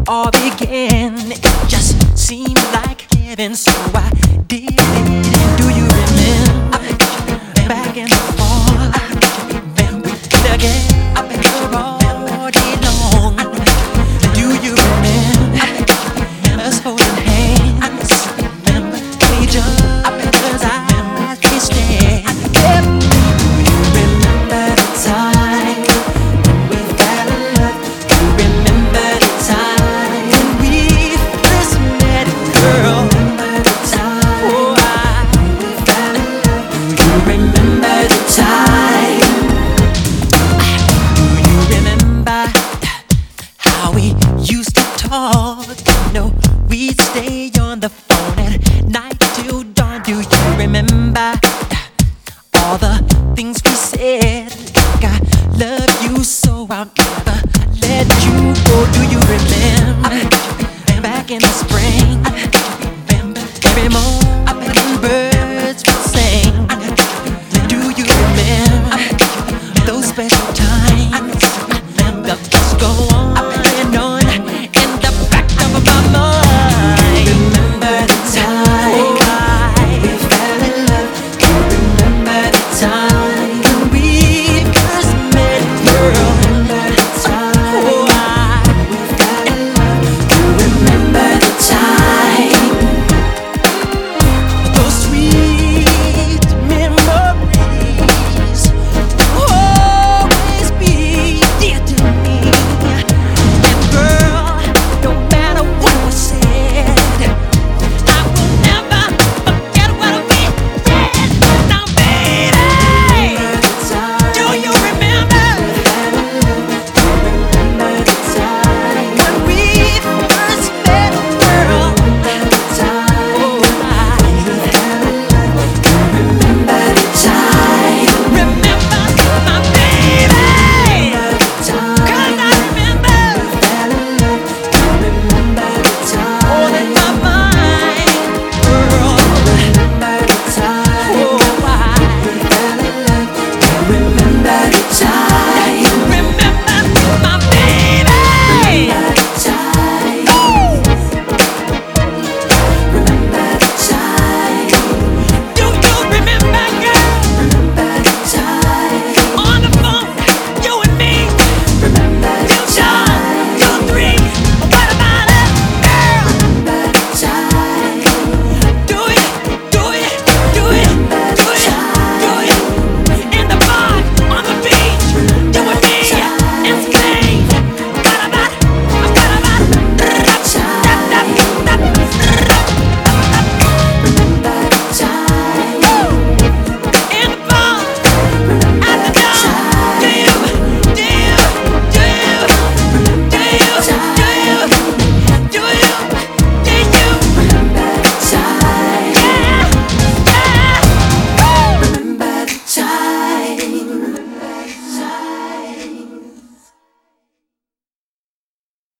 all began. It just seemed like heaven, so I did it. And do you remember back in the fall when we did again all day long? Do you remember us holding hands? Each other's eyes kissing. Do you remember the time when we fell in love? Do you remember the time when we first met, girl? Remember the time, oh, we fell in love. Do you remember the time? Do you remember how we used to talk? No, we'd stay on the phone at night till dawn. Do you remember all the things we said? Like I love you so I'll never let you go. Do you remember back in the spring?